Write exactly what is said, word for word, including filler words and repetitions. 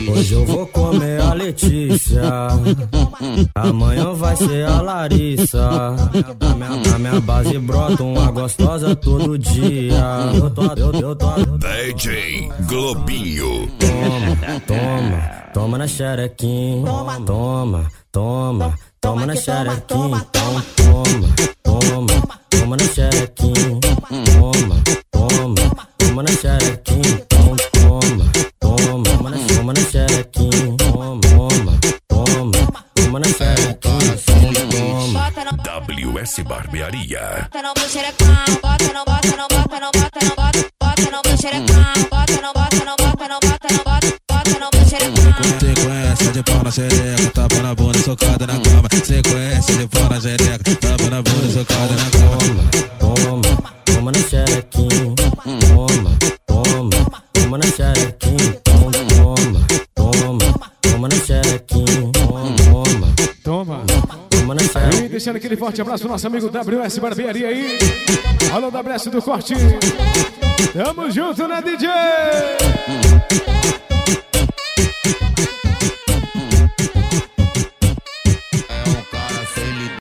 Hoje eu vou comer a Letícia, amanhã vai ser a Larissa. Na minha, na minha base brota uma gostosa todo dia. Eu tô, eu, eu tô. D J Globinho. Toma, toma, toma na xerequinha. Toma, toma, toma na xerequinha. Então toma, toma, toma na xerequinha. Toma, toma, toma na xerequinha. Então toma, toma, toma na, toma na xerequinha. Toma, toma, toma, toma na xerequinha. Toma. W S Barbearia. Bota no meu xerecão, bota no, bota no, bota no, bota no, bota, bota no meu xerecão, bota no, bota no, bota no, bota no, bota, bota no meu xerecão. Sequência de pau na xereca, tapa na bunda, socada na cama. Sequência de pau na xereca, tapa na bunda, socada na cama. Toma, toma, toma na xerequinha. Toma, toma, toma na xerequinha. Toma, toma, toma na xerequinha. Toma, Toma. toma na xerequinha. E deixando aquele forte abraço pro nosso amigo W S Barbearia aí. Alô, W S do Corte. Tamo junto, né, D J?